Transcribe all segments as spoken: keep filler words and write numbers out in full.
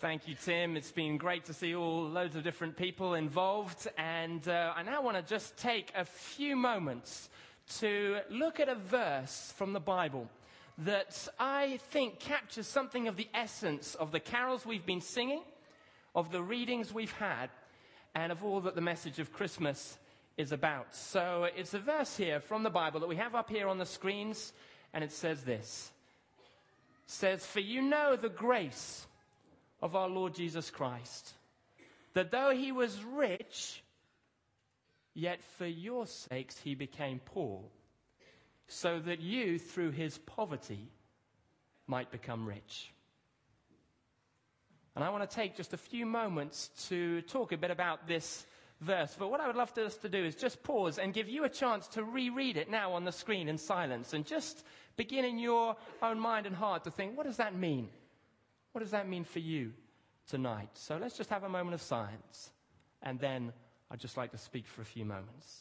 Thank you, Tim. It's been great to see all loads of different people involved. And uh, I now want to just take a few moments to look at a verse from the Bible that I think captures something of the essence of the carols we've been singing, of the readings we've had, and of all that the message of Christmas is about. So it's a verse here from the Bible that we have up here on the screens, and it says this. It says, "For you know the grace of our Lord Jesus Christ, that though he was rich, yet for your sakes he became poor, so that you through his poverty might become rich." And I want to take just a few moments to talk a bit about this verse. But what I would love us to do is just pause and give you a chance to reread it now on the screen in silence, and just begin in your own mind and heart to think, what does that mean? What does that mean for you tonight? So let's just have a moment of silence, and then I'd just like to speak for a few moments.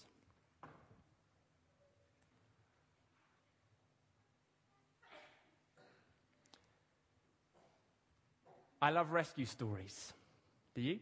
I love rescue stories. Do you?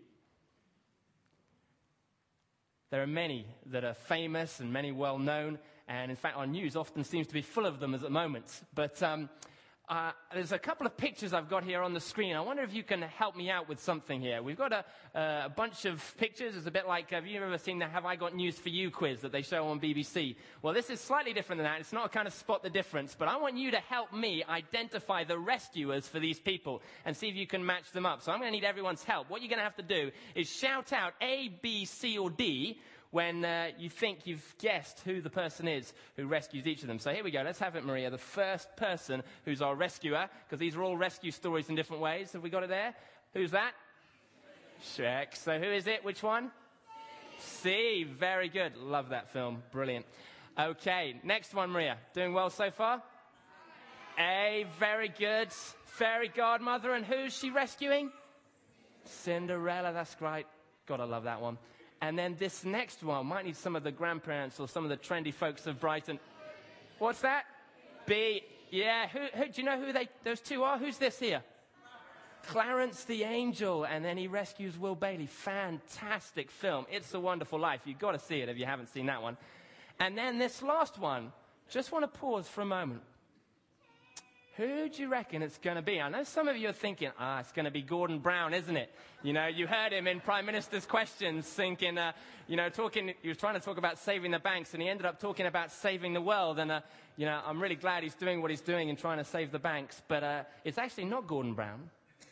There are many that are famous and many well known, and in fact our news often seems to be full of them at the moment. But um, uh, there's a couple of pictures I've got here on the screen. I wonder if you can help me out with something here. We've got a, uh, a bunch of pictures. It's a bit like, have you ever seen the Have I Got News For You quiz that they show on B B C? Well, this is slightly different than that. It's not a kind of spot the difference, but I want you to help me identify the rescuers for these people and see if you can match them up. So I'm going to need everyone's help. What you're going to have to do is shout out A, B, C, or D when uh, you think you've guessed who the person is who rescues each of them. So here we go. Let's have it, Maria. The first person who's our rescuer, because these are all rescue stories in different ways. Have we got it there? Who's that? Shrek. So who is it? Which one? C. Very good. Love that film. Brilliant. Okay, next one, Maria. Doing well so far? A. Very good. Fairy godmother. And who's she rescuing? Cinderella. That's great. Gotta love that one. And then this next one might need some of the grandparents or some of the trendy folks of Brighton. What's that? B. Yeah. Who, who, do you know who they, those two are? Who's this here? Clarence the Angel. And then he rescues Will Bailey. Fantastic film. It's a Wonderful Life. You've got to see it if you haven't seen that one. And then this last one. Just want to pause for a moment. Who do you reckon it's going to be? I know some of you are thinking, ah, it's going to be Gordon Brown, isn't it? You know, you heard him in Prime Minister's Questions thinking, uh, you know, talking, he was trying to talk about saving the banks, and he ended up talking about saving the world. And, uh, you know, I'm really glad he's doing what he's doing and trying to save the banks. But uh, it's actually not Gordon Brown.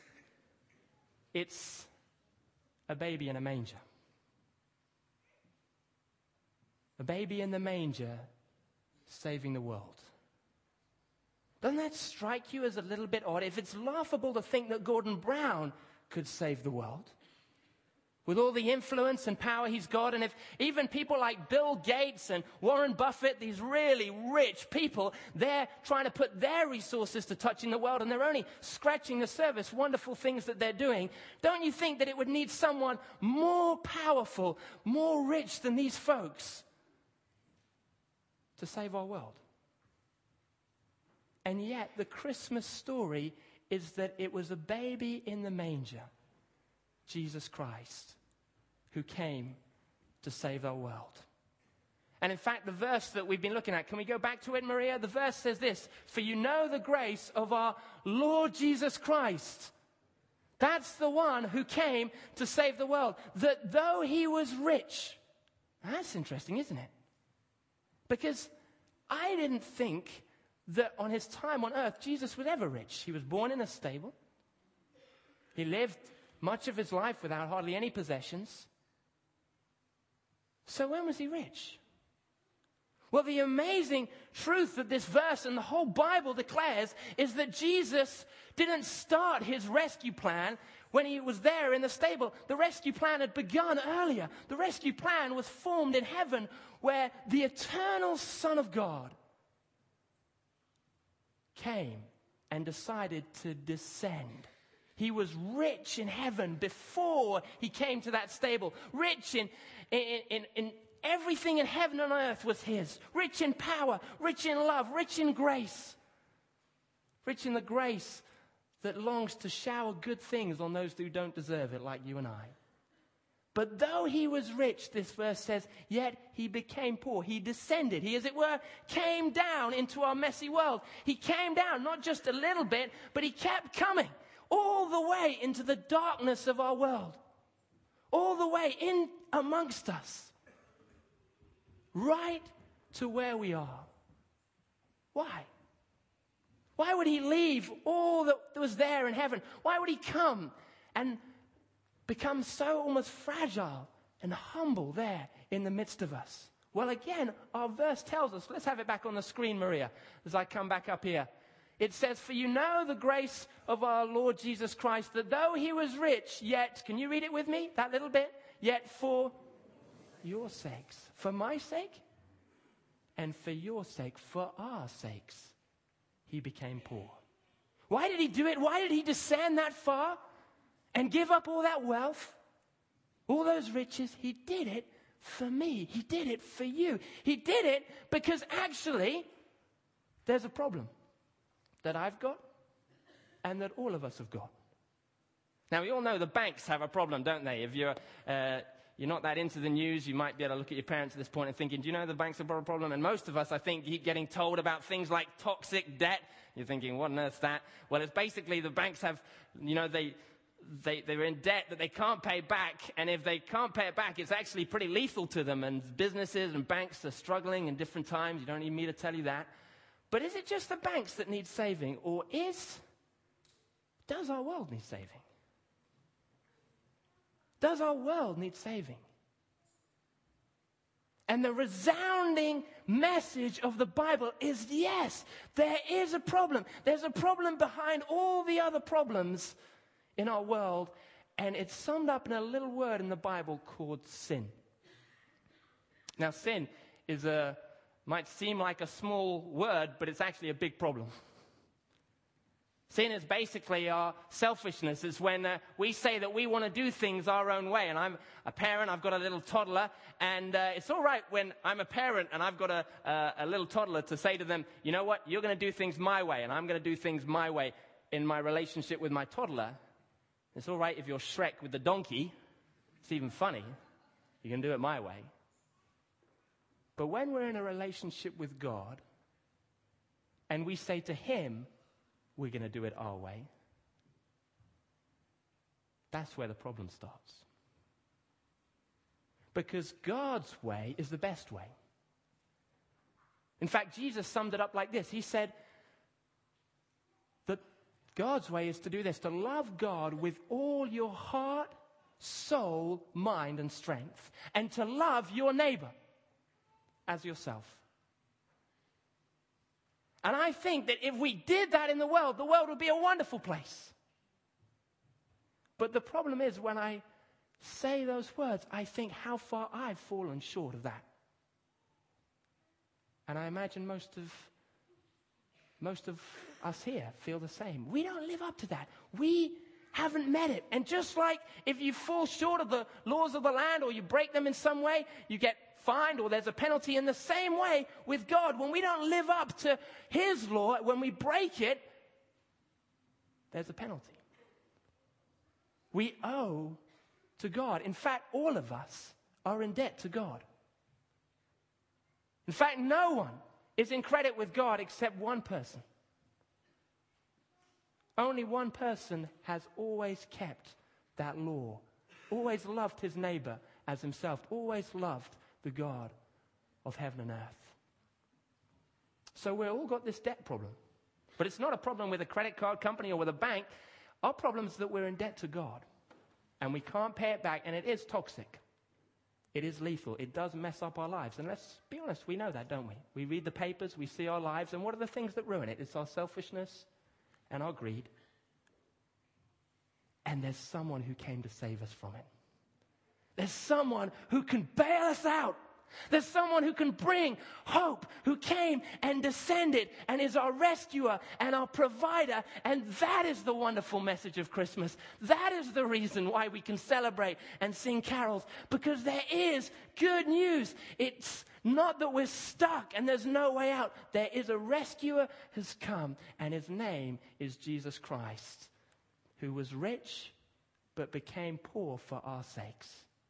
It's a baby in a manger. A baby in the manger saving the world. Doesn't that strike you as a little bit odd? If it's laughable to think that Gordon Brown could save the world, with all the influence and power he's got, and if even people like Bill Gates and Warren Buffett, these really rich people, they're trying to put their resources to touching the world, and they're only scratching the surface, wonderful things that they're doing, don't you think that it would need someone more powerful, more rich than these folks to save our world? And yet, the Christmas story is that it was a baby in the manger, Jesus Christ, who came to save our world. And in fact, the verse that we've been looking at, can we go back to it, Maria? The verse says this, "For you know the grace of our Lord Jesus Christ." That's the one who came to save the world. That though he was rich. That's interesting, isn't it? Because I didn't think that on his time on earth, Jesus was ever rich. He was born in a stable. He lived much of his life without hardly any possessions. So when was he rich? Well, the amazing truth that this verse and the whole Bible declares is that Jesus didn't start his rescue plan when he was there in the stable. The rescue plan had begun earlier. The rescue plan was formed in heaven, where the eternal Son of God came and decided to descend. He was rich in heaven before he came to that stable. Rich in, in, in, in everything in heaven and earth was his. Rich in power, rich in love, rich in grace. Rich in the grace that longs to shower good things on those who don't deserve it, like you and I. But though he was rich, this verse says, yet he became poor. He descended. He, as it were, came down into our messy world. He came down, not just a little bit, but he kept coming all the way into the darkness of our world. All the way in amongst us. Right to where we are. Why? Why would he leave all that was there in heaven? Why would he come and become so almost fragile and humble there in the midst of us? Well, again, our verse tells us, let's have it back on the screen, Maria, as I come back up here. It says, for you know the grace of our Lord Jesus Christ, that though he was rich, yet, can you read it with me, that little bit? Yet for your sakes, for my sake, and for your sake, for our sakes, he became poor. Why did he do it? Why did he descend that far and give up all that wealth, all those riches? He did it for me. He did it for you. He did it because actually there's a problem that I've got and that all of us have got. Now, we all know the banks have a problem, don't they? If you're, uh, you're not that into the news, you might be able to look at your parents at this point and thinking, do you know the banks have a problem? And most of us, I think, keep getting told about things like toxic debt. You're thinking, what on earth's that? Well, it's basically the banks have, you know, they... They, they're in debt that they can't pay back, and if they can't pay it back, it's actually pretty lethal to them, and businesses and banks are struggling in different times. You don't need me to tell you that. But is it just the banks that need saving, or is, does our world need saving? Does our world need saving? And the resounding message of the Bible is yes, there is a problem. There's a problem behind all the other problems in our world, and it's summed up in a little word in the Bible called sin. Now, sin is a, might seem like a small word, but it's actually a big problem. Sin is basically our selfishness. It's when uh, we say that we want to do things our own way. And I'm a parent, I've got a little toddler, and uh, it's all right when I'm a parent and I've got a, uh, a little toddler to say to them, you know what, you're going to do things my way, and I'm going to do things my way in my relationship with my toddler. It's all right if you're Shrek with the donkey. It's even funny. You can do it my way. But when we're in a relationship with God and we say to him, we're going to do it our way, that's where the problem starts. Because God's way is the best way. In fact, Jesus summed it up like this. He said that God's way is to do this, to love God with all your heart, soul, mind, and strength, and to love your neighbor as yourself. And I think that if we did that in the world, the world would be a wonderful place. But the problem is when I say those words, I think how far I've fallen short of that. And I imagine most of Most of us here feel the same. We don't live up to that. We haven't met it. And just like if you fall short of the laws of the land or you break them in some way, you get fined or there's a penalty. In the same way with God, when we don't live up to his law, when we break it, there's a penalty. We owe to God. In fact, all of us are in debt to God. In fact, no one is in credit with God except one person. Only one person has always kept that law, always loved his neighbor as himself, always loved the God of heaven and earth. So we've all got this debt problem. But it's not a problem with a credit card company or with a bank. Our problem is that we're in debt to God. And we can't pay it back, and it is toxic. It is lethal. It does mess up our lives. And let's be honest, we know that, don't we? We read the papers, we see our lives, and what are the things that ruin it? It's our selfishness and our greed. And there's someone who came to save us from it. There's someone who can bail us out. There's someone who can bring hope, who came and descended and is our rescuer and our provider. And that is the wonderful message of Christmas. That is the reason why we can celebrate and sing carols, because there is good news. It's not that we're stuck and there's no way out. There is a rescuer who's come, and his name is Jesus Christ. who was rich but became poor for our sakes.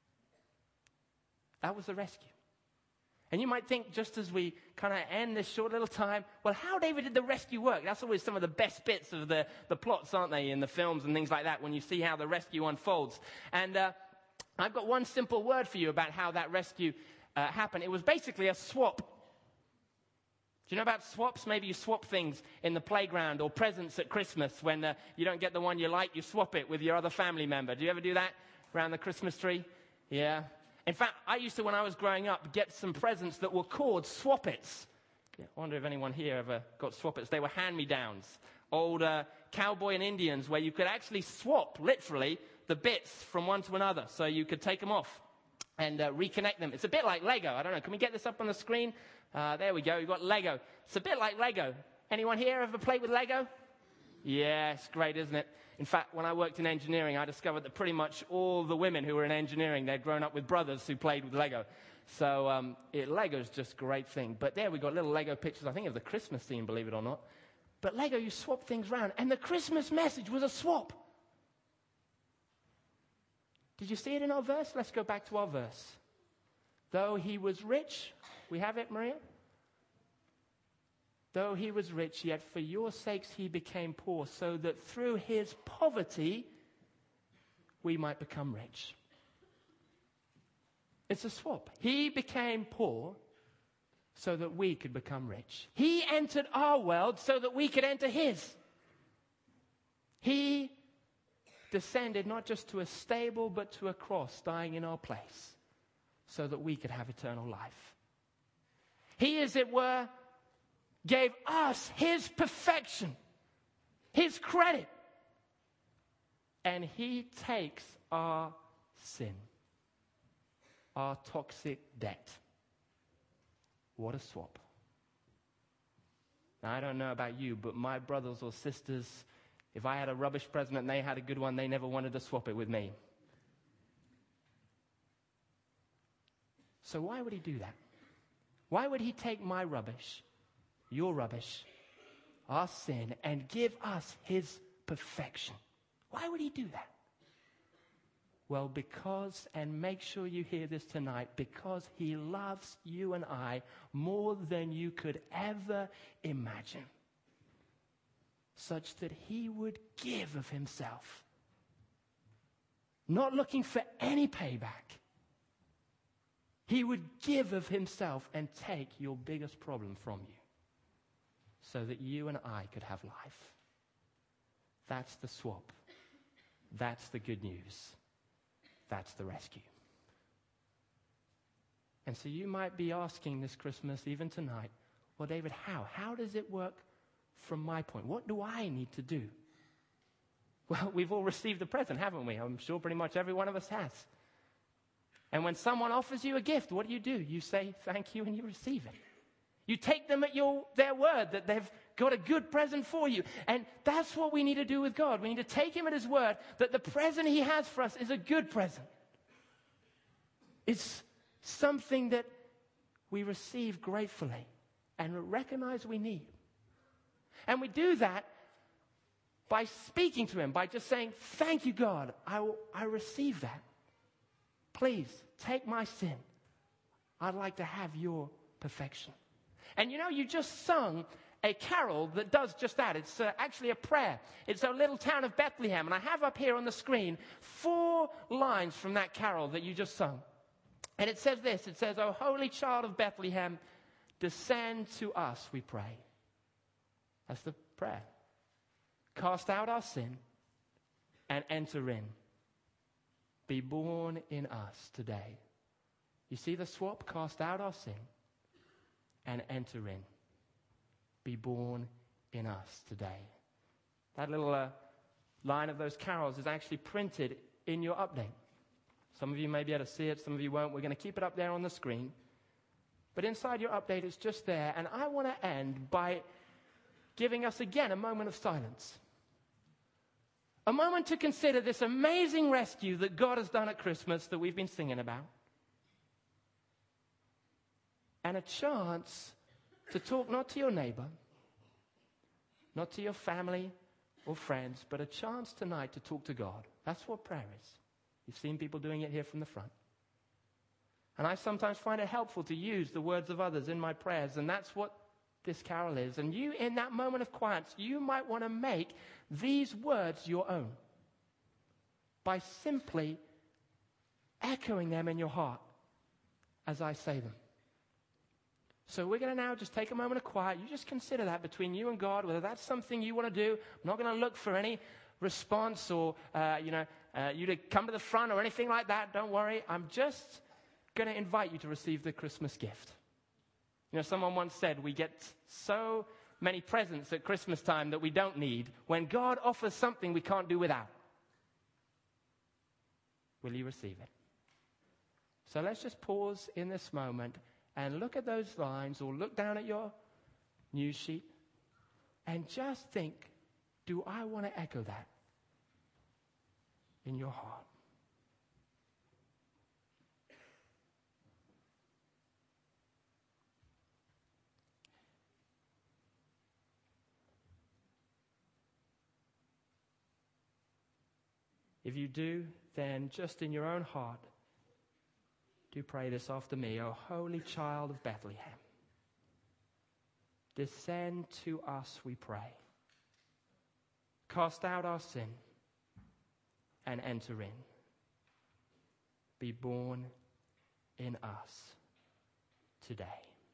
That was the rescue. And you might think, just as we kind of end this short little time, well, how, David, did the rescue work? That's always some of the best bits of the, the plots, aren't they, in the films and things like that, when you see how the rescue unfolds. And uh, I've got one simple word for you about how that rescue uh, happened. It was basically a swap. Do you know about swaps? Maybe you swap things in the playground or presents at Christmas. When uh, you don't get the one you like, you swap it with your other family member. Do you ever do that around the Christmas tree? Yeah. In fact, I used to, when I was growing up, get some presents that were called swap-its. Yeah, I wonder if anyone here ever got swap-its. They were hand-me-downs, old uh, cowboy and Indians, where you could actually swap, literally, the bits from one to another. So you could take them off and uh, reconnect them. It's a bit like Lego. I don't know. Can we get this up on the screen? Uh, there we go. We've got Lego. It's a bit like Lego. Anyone here ever played with Lego? Yeah, it's great, isn't it? In fact, when I worked in engineering, I discovered that pretty much all the women who were in engineering, they'd grown up with brothers who played with Lego. So um, it, Lego's just a great thing. But there we got little Lego pictures, I think, of the Christmas scene, believe it or not. But Lego, you swap things around. And the Christmas message was a swap. Did you see it in our verse? Let's go back to our verse. Though he was rich, we have it, Maria? Though he was rich, yet for your sakes he became poor, so that through his poverty we might become rich. It's a swap. He became poor so that we could become rich. He entered our world so that we could enter his. He descended not just to a stable, but to a cross, dying in our place, so that we could have eternal life. He, as it were, gave us his perfection, his credit. And he takes our sin, our toxic debt. What a swap. Now, I don't know about you, but my brothers or sisters, if I had a rubbish present and they had a good one, they never wanted to swap it with me. So why would he do that? Why would he take my rubbish, your rubbish, our sin, and give us his perfection? Why would he do that? Well, because, and make sure you hear this tonight, because he loves you and I more than you could ever imagine, such that he would give of himself, not looking for any payback. He would give of himself and take your biggest problem from you, so that you and I could have life. That's the swap. That's the good news. That's the rescue. And so you might be asking this Christmas, even tonight, well, David, how? How does it work from my point? What do I need to do? Well, we've all received the present, haven't we? I'm sure pretty much every one of us has. And when someone offers you a gift, what do you do? You say thank you and you receive it. You take them at your their word that they've got a good present for you. And that's what we need to do with God. We need to take him at his word that the present he has for us is a good present. It's something that we receive gratefully and recognize we need. And we do that by speaking to him, by just saying, thank you, God, I, I receive that. Please, take my sin. I'd like to have your perfection. And you know, you just sung a carol that does just that. It's uh, actually a prayer. It's a little town of Bethlehem. And I have up here on the screen four lines from that carol that you just sung. And it says this. It says, O holy child of Bethlehem, descend to us, we pray. That's the prayer. Cast out our sin and enter in. Be born in us today. You see the swap? Cast out our sin and enter in. Be born in us today. That little uh, line of those carols is actually printed in your update. Some of you may be able to see it, some of you won't. We're going to keep it up there on the screen. But inside your update, it's just there. And I want to end by giving us again a moment of silence. A moment to consider this amazing rescue that God has done at Christmas that we've been singing about. And a chance to talk not to your neighbor, not to your family, or friends, but a chance tonight to talk to God. That's what prayer is. You've seen people doing it here from the front. And I sometimes find it helpful to use the words of others in my prayers, and that's what this carol is. And you, in that moment of quiet, you might want to make these words your own by simply echoing them in your heart as I say them. So we're going to now just take a moment of quiet. You just consider that between you and God, whether that's something you want to do. I'm not going to look for any response or, uh, you know, uh, you to come to the front or anything like that. Don't worry. I'm just going to invite you to receive the Christmas gift. You know, someone once said we get so many presents at Christmas time that we don't need when God offers something we can't do without. Will you receive it? So let's just pause in this moment and look at those lines or look down at your news sheet and just think, do I want to echo that in your heart? If you do, then just in your own heart, do pray this after me. O holy child of Bethlehem, descend to us, we pray. Cast out our sin and enter in. Be born in us today.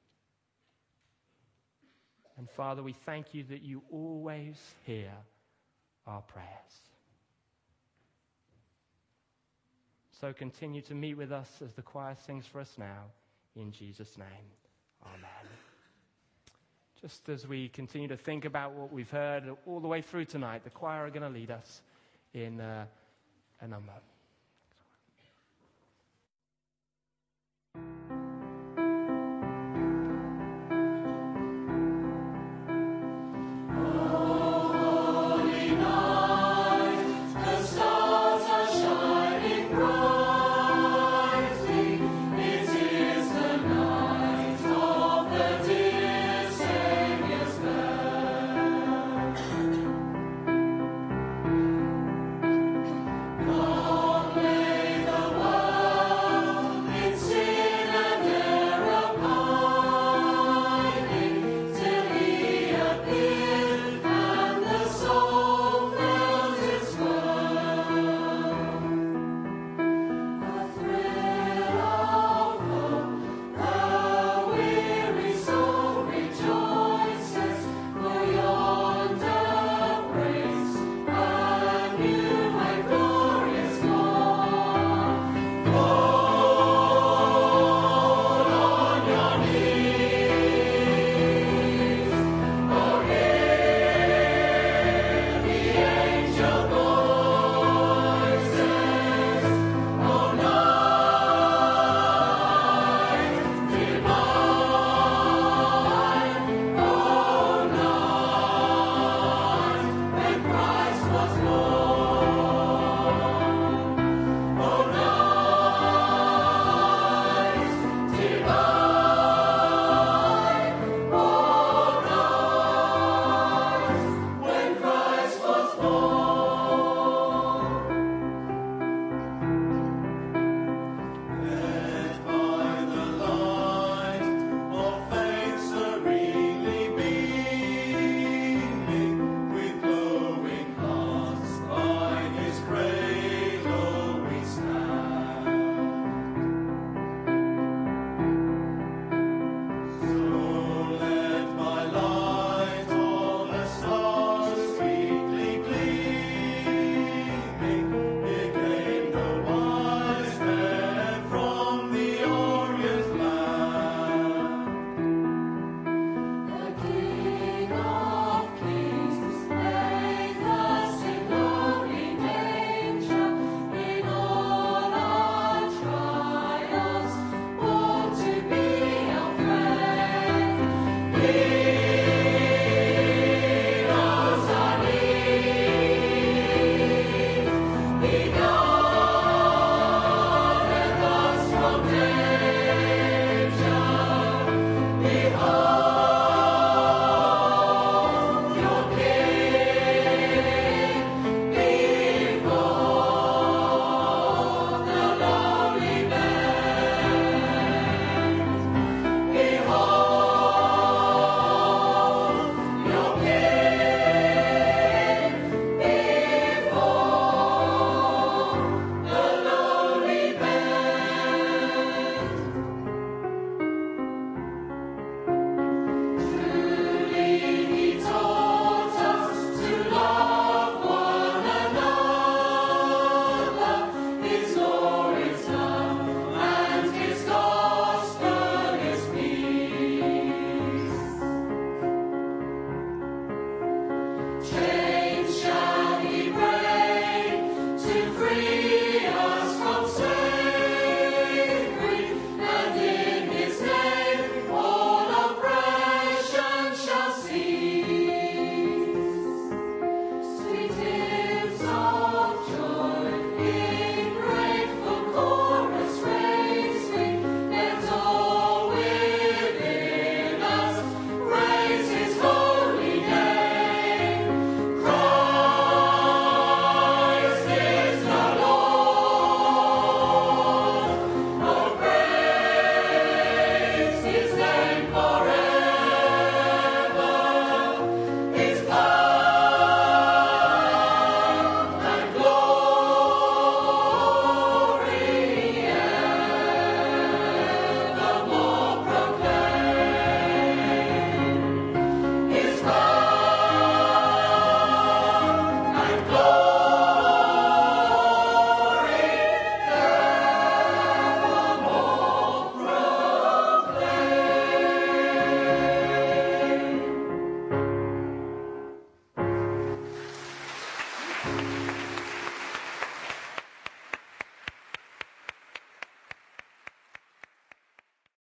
And Father, we thank you that you always hear our prayers. So continue to meet with us as the choir sings for us now. In Jesus' name, amen. Just as we continue to think about what we've heard all the way through tonight, the choir are going to lead us in uh, a number.